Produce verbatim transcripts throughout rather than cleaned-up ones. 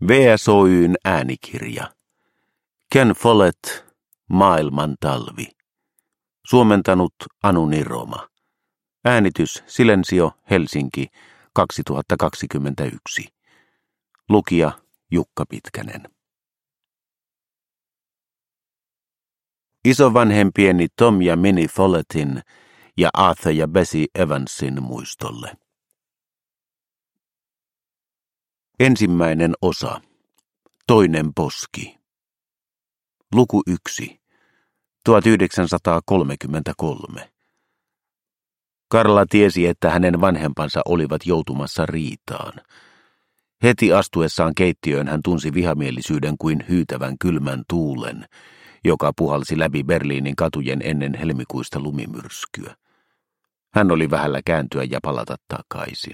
V S O Y:n äänikirja. Ken Follett, Maailman talvi. Suomentanut Anu Niroma. Äänitys Silensio, Helsinki, kaksituhattakaksikymmentäyksi. Lukija Jukka Pitkänen. Isovanhempieni Tom ja Minnie Follettin ja Arthur ja Bessie Evansin muistolle. Ensimmäinen osa. Toinen poski. Luku yksi. tuhatyhdeksänsataakolmekymmentäkolme. Karla tiesi, että hänen vanhempansa olivat joutumassa riitaan. Heti astuessaan keittiöön hän tunsi vihamielisyyden kuin hyytävän kylmän tuulen, joka puhalsi läpi Berliinin katujen ennen helmikuista lumimyrskyä. Hän oli vähällä kääntyä ja palata takaisin.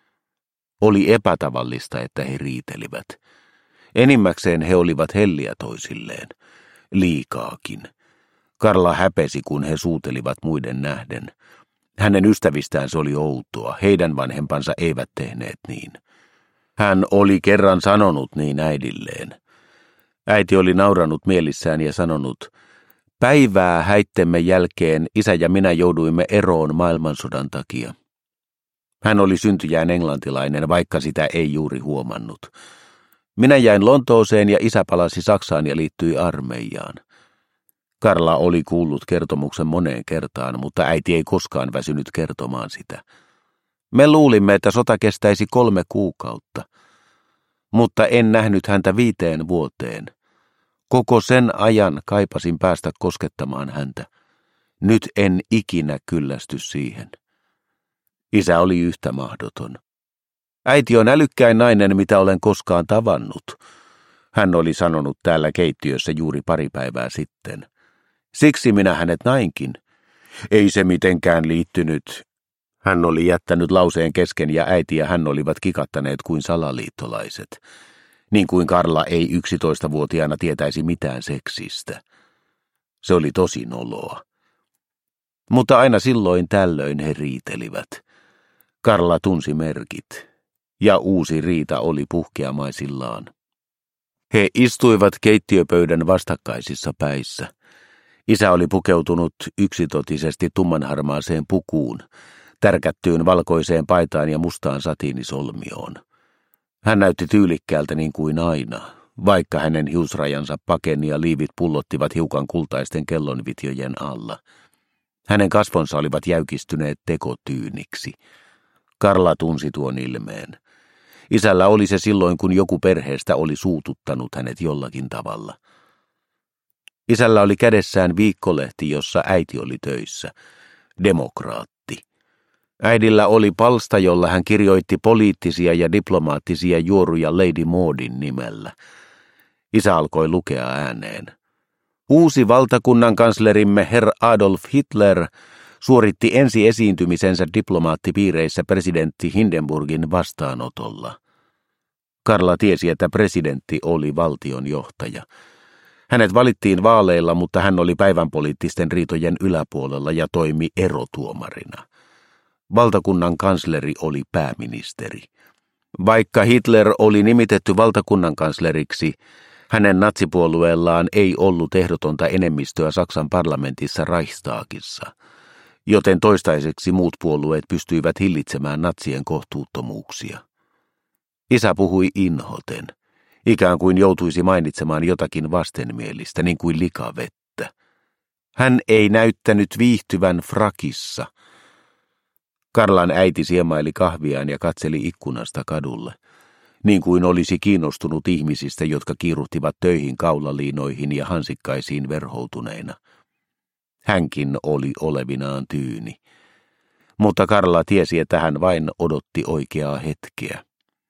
Oli epätavallista, että he riitelivät. Enimmäkseen he olivat helliä toisilleen. Liikaakin. Karla häpesi, kun he suutelivat muiden nähden. Hänen ystävistään se oli outoa. Heidän vanhempansa eivät tehneet niin. Hän oli kerran sanonut niin äidilleen. Äiti oli nauranut mielissään ja sanonut, päivää häittemme jälkeen isä ja minä jouduimme eroon maailmansodan takia. Hän oli syntyjään englantilainen, vaikka sitä ei juuri huomannut. Minä jäin Lontooseen ja isä palasi Saksaan ja liittyi armeijaan. Karla oli kuullut kertomuksen moneen kertaan, mutta äiti ei koskaan väsynyt kertomaan sitä. Me luulimme, että sota kestäisi kolme kuukautta, mutta en nähnyt häntä viiteen vuoteen. Koko sen ajan kaipasin päästä koskettamaan häntä. Nyt en ikinä kyllästy siihen. Isä oli yhtä mahdoton. Äiti on älykkäin nainen, mitä olen koskaan tavannut. Hän oli sanonut täällä keittiössä juuri pari päivää sitten. Siksi minä hänet nainkin. Ei se mitenkään liittynyt. Hän oli jättänyt lauseen kesken ja äiti ja hän olivat kikattaneet kuin salaliittolaiset. Niin kuin Karla ei yksitoistavuotiaana tietäisi mitään seksistä. Se oli tosi noloa. Mutta aina silloin tällöin he riitelivät. Karla tunsi merkit. Ja uusi riita oli puhkeamaisillaan. He istuivat keittiöpöydän vastakkaisissa päissä. Isä oli pukeutunut yksitotisesti tummanharmaaseen pukuun, tärkättyyn valkoiseen paitaan ja mustaan satiinisolmioon. Hän näytti tyylikkäältä niin kuin aina, vaikka hänen hiusrajansa pakeni ja liivit pullottivat hiukan kultaisten kellonvitjojen alla. Hänen kasvonsa olivat jäykistyneet tekotyyniksi. Karla tunsi tuon ilmeen. Isällä oli se silloin, kun joku perheestä oli suututtanut hänet jollakin tavalla. Isällä oli kädessään viikkolehti, jossa äiti oli töissä. Demokraatti. Äidillä oli palsta, jolla hän kirjoitti poliittisia ja diplomaattisia juoruja Lady Maudin nimellä. Isä alkoi lukea ääneen. Uusi valtakunnan kanslerimme Herr Adolf Hitler suoritti ensi esiintymisensä diplomaattipiireissä presidentti Hindenburgin vastaanotolla. Karla tiesi, että presidentti oli valtionjohtaja. Hänet valittiin vaaleilla, mutta hän oli päivänpoliittisten riitojen yläpuolella ja toimi erotuomarina. Valtakunnan kansleri oli pääministeri. Vaikka Hitler oli nimitetty valtakunnan kansleriksi, hänen natsipuolueellaan ei ollut ehdotonta enemmistöä Saksan parlamentissa Reichstagissa, joten toistaiseksi muut puolueet pystyivät hillitsemään natsien kohtuuttomuuksia. Isä puhui inhoten, ikään kuin joutuisi mainitsemaan jotakin vastenmielistä, niin kuin likavettä. Hän ei näyttänyt viihtyvän frakissa. Karlan äiti siemaili kahviaan ja katseli ikkunasta kadulle, niin kuin olisi kiinnostunut ihmisistä, jotka kiiruhtivat töihin kaulaliinoihin ja hansikkaisiin verhoutuneina. Hänkin oli olevinaan tyyni. Mutta Karla tiesi, että hän vain odotti oikeaa hetkeä.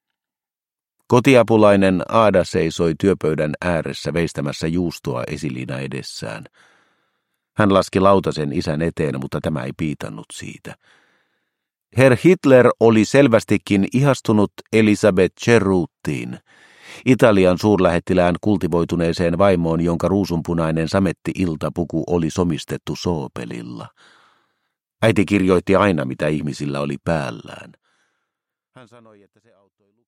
Kotiapulainen Aada seisoi työpöydän ääressä veistämässä juustoa esiliina edessään. Hän laski lautasen isän eteen, mutta tämä ei piitannut siitä. Herr Hitler oli selvästikin ihastunut Elisabeth Cerruttiin, Italian suurlähettilään kultivoituneeseen vaimoon, jonka ruusunpunainen sametti-iltapuku oli somistettu soopelilla. Äiti kirjoitti aina, mitä ihmisillä oli päällään. Hän sanoi, että se auttoi